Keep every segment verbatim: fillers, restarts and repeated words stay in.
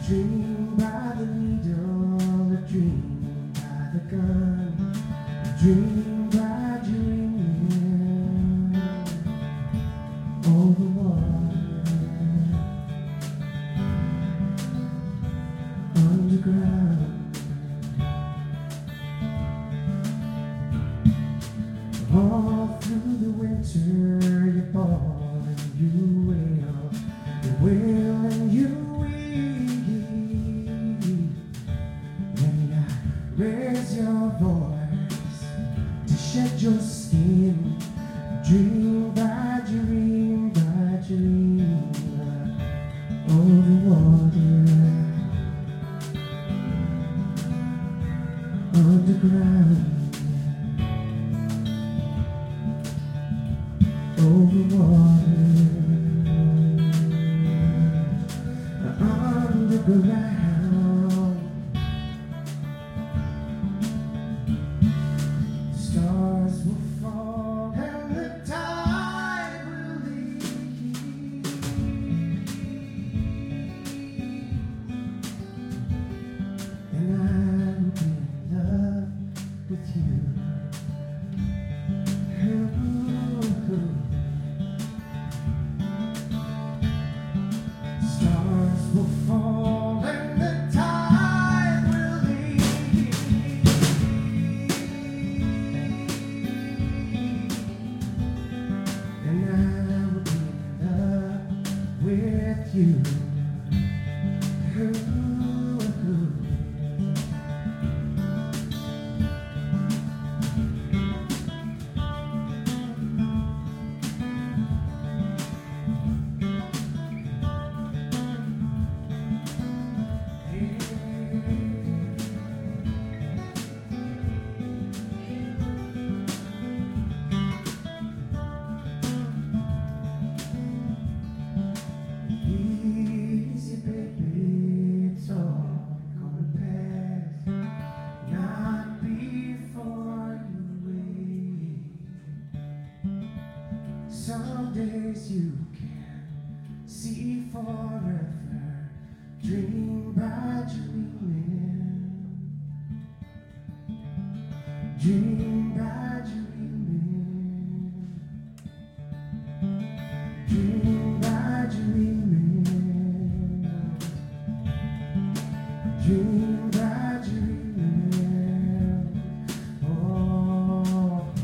Dream by the needle, a dream by the gun, a dream by dreaming over water, underground. All through the winter you fall and you wail, you wail and you raise your voice to shed your skin, dream by dream by dream over water, underground, over water, underground. Stars will fall and the tide will leave, and I will be in love with you. Stars will fall and the tide will leave, and I will be in love with you. Easy, baby, it's all gonna pass, not before you wait. Some days you can see forever, dream by dreaming, dream by dreaming, dream by dreaming, dream by dreaming. Oh,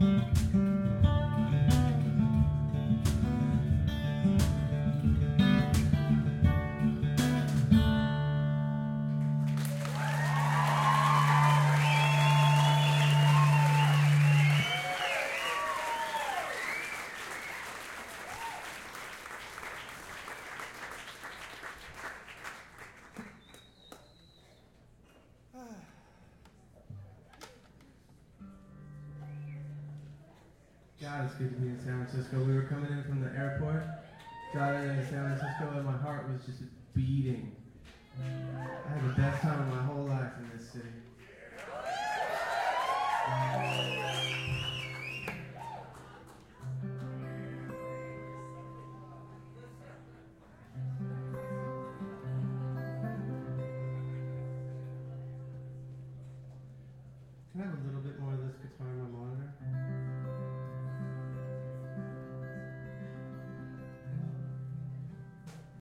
God, it's good to be in San Francisco. We were coming in from the airport, driving into San Francisco, and my heart was just beating. I had the best time of my whole life in this city. Can I have a little bit more of this guitar on my monitor?